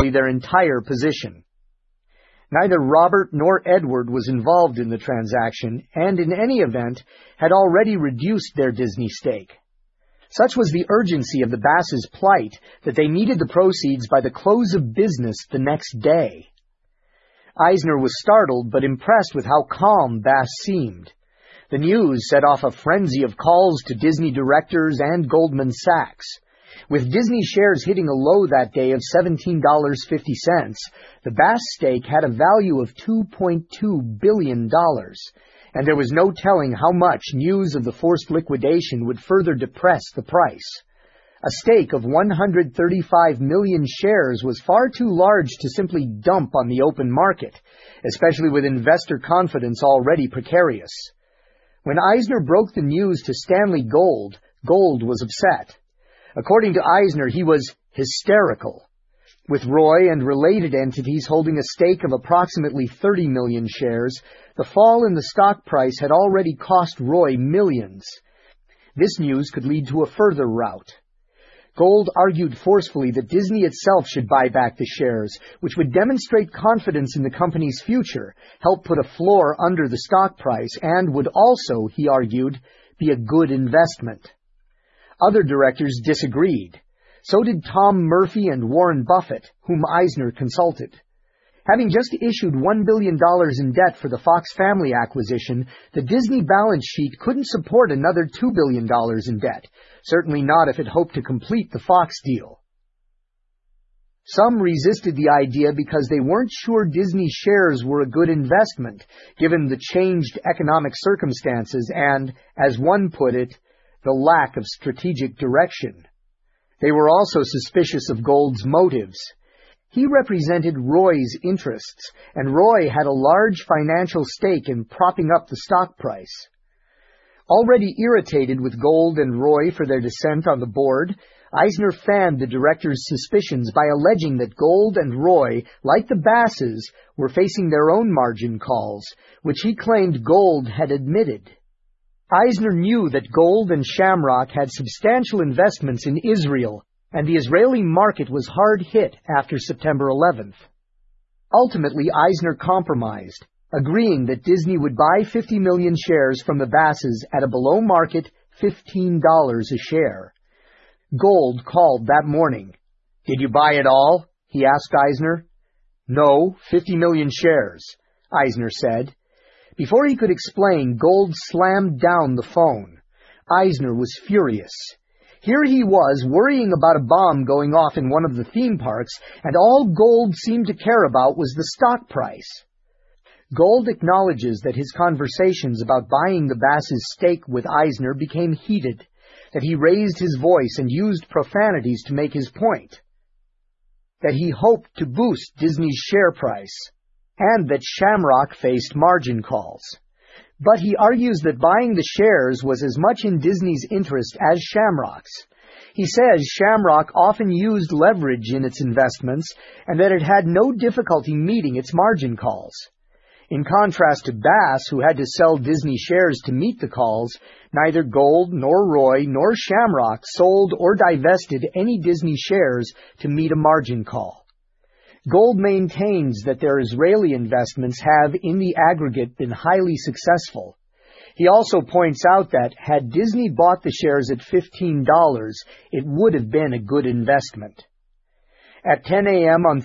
virtually their entire position. Neither Robert nor Edward was involved in the transaction, and in any event, had already reduced their Disney stake. Such was the urgency of the Basses' plight that they needed the proceeds by the close of business the next day. Eisner was startled but impressed with how calm Bass seemed. The news set off a frenzy of calls to Disney directors and Goldman Sachs. With Disney shares hitting a low that day of $17.50, the Bass stake had a value of $2.2 billion, and there was no telling how much news of the forced liquidation would further depress the price. A stake of 135 million shares was far too large to simply dump on the open market, especially with investor confidence already precarious. When Eisner broke the news to Stanley Gold, Gold was upset. According to Eisner, he was hysterical. With Roy and related entities holding a stake of approximately 30 million shares, the fall in the stock price had already cost Roy millions. This news could lead to a further rout. Gold argued forcefully that Disney itself should buy back the shares, which would demonstrate confidence in the company's future, help put a floor under the stock price, and would also, he argued, be a good investment. Other directors disagreed. So did Tom Murphy and Warren Buffett, whom Eisner consulted. Having just issued $1 billion in debt for the Fox family acquisition, the Disney balance sheet couldn't support another $2 billion in debt, certainly not if it hoped to complete the Fox deal. Some resisted the idea because they weren't sure Disney shares were a good investment, given the changed economic circumstances and, as one put it, the lack of strategic direction. They were also suspicious of Gold's motives. He represented Roy's interests, and Roy had a large financial stake in propping up the stock price. Already irritated with Gold and Roy for their dissent on the board, Eisner fanned the directors' suspicions by alleging that Gold and Roy, like the Basses, were facing their own margin calls, which he claimed Gold had admitted. Eisner knew that Gold and Shamrock had substantial investments in Israel, and the Israeli market was hard hit after September 11th. Ultimately, Eisner compromised, agreeing that Disney would buy 50 million shares from the Basses at a below-market $15 a share. Gold called that morning. "Did you buy it all?" he asked Eisner. "No, 50 million shares," Eisner said. Before he could explain, Gold slammed down the phone. Eisner was furious. Here he was, worrying about a bomb going off in one of the theme parks, and all Gold seemed to care about was the stock price. Gold acknowledges that his conversations about buying the Basses' stake with Eisner became heated, that he raised his voice and used profanities to make his point, that he hoped to boost Disney's share price, and that Shamrock faced margin calls. But he argues that buying the shares was as much in Disney's interest as Shamrock's. He says Shamrock often used leverage in its investments and that it had no difficulty meeting its margin calls. In contrast to Bass, who had to sell Disney shares to meet the calls, neither Gold nor Roy nor Shamrock sold or divested any Disney shares to meet a margin call. Gold maintains that their Israeli investments have, in the aggregate, been highly successful. He also points out that, had Disney bought the shares at $15, it would have been a good investment. At 10 a.m. on